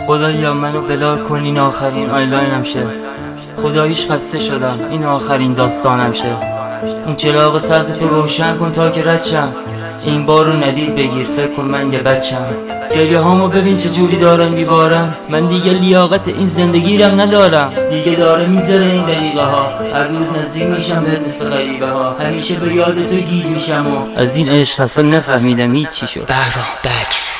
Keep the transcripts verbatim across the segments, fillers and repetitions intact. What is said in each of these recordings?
خدایا منو بلار کن این آخرین آیلاینم شه. خداییش خسته شدم این آخرین داستانم شه. اون چراغ سبز تو روشن کن تا که رد شم. این بار رو ندید بگیر فکر کن من یه بچم. گریه هامو ببین چه جوری دارن میبارم. من دیگه لیاقت این زندگیرم ندارم. دیگه داره میذاره این دقیقه ها. هر روز نزدیک میشم به مثل غریبه ها. همیشه به یاد تو گیج میشم و از این عشق اصلا نفهمیدم هیچ چی شد. بهرام بکس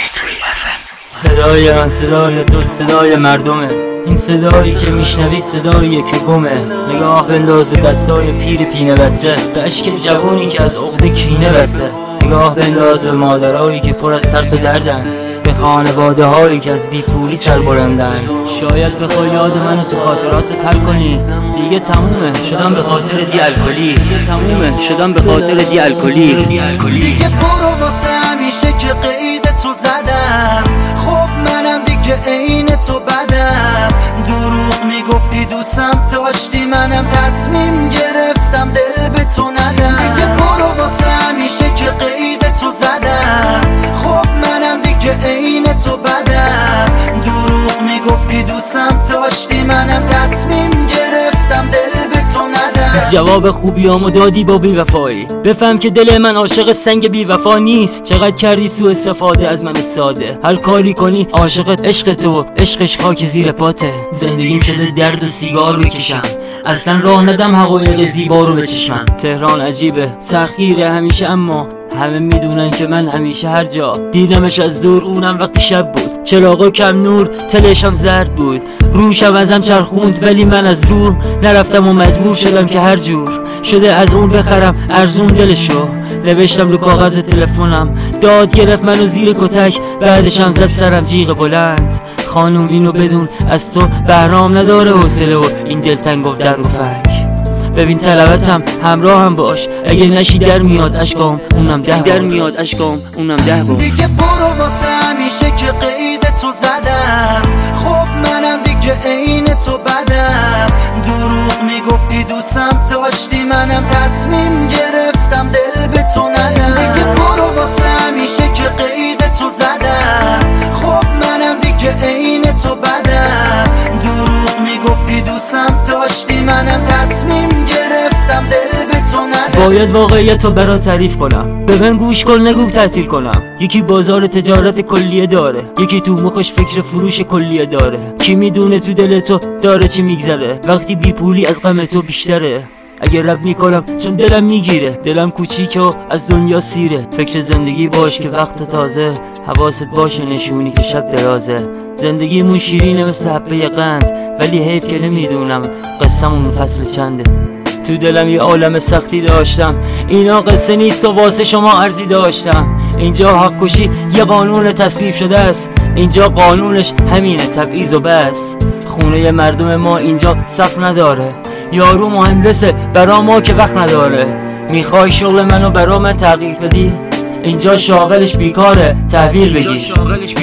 صدای من صدای تو صدای مردمه. این صدایی که میشنوی صدایی که گمه. نگاه بنداز به دستای پیر پینه بسته، به اشک جوانی که از عقده کینه بسته. نگاه بنداز به مادرایی که پر از ترس و دردن، به خانواده هایی که از بیپولی سر بلندن. شاید بخوای یاد منو تو خاطرات تر کنی. دیگه تمومه شدم به خاطر دی الکلی. دیگه تمومه شدم به خاطر دی الکلی. دیگه برو واسه همیشه که قید تو زدم. خب منم دیگه عین تو بدم. دروغ میگفتی دوستم داشتی، منم تصمیم گرفتم دل به تو ندم. دیگه برو واسه همیشه که قید تو زدم. خب منم دیگه عین تو بدم. دروغ میگفتی دوستم داشتی، منم تصمیم گرفتم دل به تو ندم. جواب خوبیامو دادی با بی‌وفایی. بفهم که دل من عاشق سنگ بی‌وفا نیست. چقدر کردی سوء استفاده از من ساده. هر کاری کنی عاشقت عشق تو، عشقش خاک زیر پاته. زندگیم شده درد و سیگار بکشم، اصلا راه ندم حقایق زیبا رو به چشمم. تهران عجیبه سختگیره همیشه، اما همه میدونن که من همیشه هر جا دیدمش از دور، اونم وقتی شب بود. چراغا کم نور تلشم زرد بود. روشم ازم چرخوند ولی من از رو نرفتم و مجبور شدم که هر جور شده از اون بخرم ارزون دلشو. نوشتم رو کاغذ تلفنم، داد گرفت منو زیر کتک، بعدشم زد سرم جیغ بلند. خانوم اینو بدون از تو بهرام نداره حوصله و این دلتنگ گفت در و فک. ببین طلبتم همراهم باش، اگه نشی در میاد اشکام اونم ده در میاد اشکام اونم ده بار. دیگه برو واسه همیشه که قید تو زدم. خب منم دیگه عین تو بدم. دروغ میگفتی دوستم داشتی، منم تصمیم گرفتم دل به تو ندم. دیگه برو واسه همیشه که قید تو زدم. خب منم دیگه عین تو بدم. دروغ میگفتی دوستم داشتی، منم تصمیم گرفتم دل به تو ندم. باید واقعیت رو برات تعریف کنم، به من گوش کن نگو تعطیل کنم. یکی بازار تجارت کلیه داره، یکی تو مخش فکر فروش کلیه داره. کی میدونه تو دل تو داره چی میگذره، وقتی بی پولی از غم تو بیشتره. اگه رب میکنم چون دلم میگیره، دلم کوچیکه و از دنیا سیره. فکر زندگی باش که وقت تازه، حواست باشه نشونی که شب درازه. زندگیمون شیرینه مثل حبه قند، ولی حیف که نمیدونم قصه‌مون فصل چنده. تو دلم یه عالم سختی داشتم، اینا قصه نیست و واسه شما عرضی داشتم. اینجا حق کشی یه قانون تصویب شده است، اینجا قانونش همینه تبعیض و بس. خونه مردم ما اینجا سقف نداره، یارو مهندسه برا ما که وقت نداره. میخوای شغل منو برا من تغییر بدی، اینجا شاغلش بیکاره تحویل بگیر. دیگه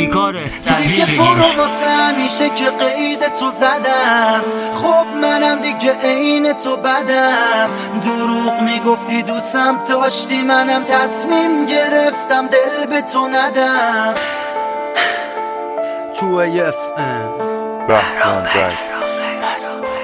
برو واسه همیشه که قید تو زدم. خب منم دیگه عین تو بدم. دروغ میگفتی دوستم داشتی، منم تصمیم گرفتم دل به تو ندم. تو ایف بهرام بکس